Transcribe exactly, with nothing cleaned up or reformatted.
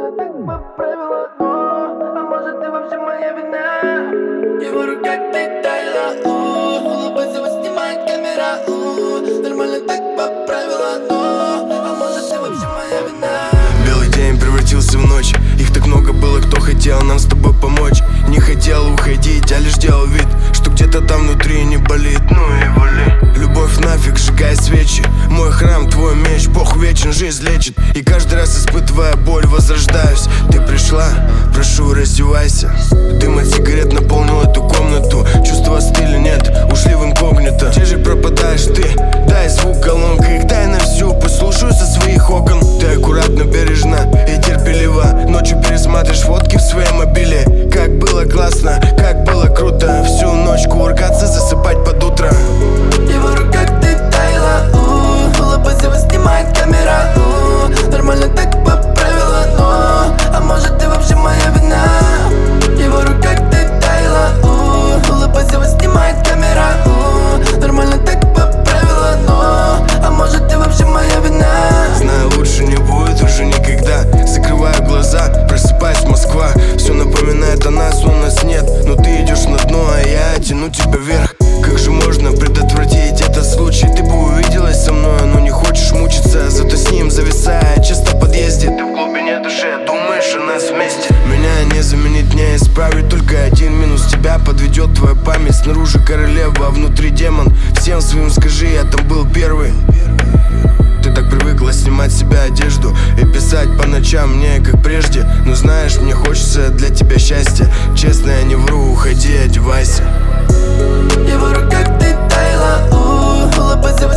Нормально так по правилам, а может ты вообще моя вина. Его рука ты тайла, улыбайся, вас снимает камера. Нормально так по правилам, а может ты вообще моя вина. Белый день превратился в ночь. Их так много было, кто хотел нам с тобой помочь. Не хотел уходить, а лишь делал вид, что где-то там внутри не болит. Ну и вали. Любовь нафиг, сжигай свечи. Мой храм, твой меч, Бог вечен, жизнь лечит. И каждый раз, испытывая боль, возрождаюсь. Ты пришла, прошу, раздевайся. Дым от сигарет наполнил эту комнату. Чувства стыля нет, ушли в инкогнито. Где же пропадаешь ты? Дай звук колонка, их дай на всю. Послушаю со своих окон. Ты аккуратно, бережно и терпеливо. Ночью пересматриваешь фотки в своем мобиле. Как было классно, как было круто. Всю ночь кувыркаться, засыпать под утро. Его рука ты тайла, улыбайся, вас снимает камера. Нормально так по правилам, а может ты вообще моя вина. Его рука ты тайла, улыбайся, вас снимает камера. Нормально так по правилам, а может ты вообще моя вина. Знаю, лучше не будет уже никогда. Закрываю глаза, просыпаюсь, Москва. Все напоминает о нас, но нас нет. Но ты идешь на дно, а я тяну тебя вверх. Как же можно предотвратить этот случай? Ты бы увиделась со мной, но не хочешь мучиться. Зато с ним зависая часто в подъезде. Ты в глубине души думаешь о нас вместе. Меня не заменить, не исправить. Только один минус, тебя подведет твоя память. Снаружи королева, а внутри демон. Всем своим скажи, я там был первый. Ты так привыкла снимать с себя одежду и писать по ночам мне, как прежде. Но знаешь, мне хочется для тебя счастья. Честно, я не вру, уходи, одевайся. Его рука ты тайла, улыбайся,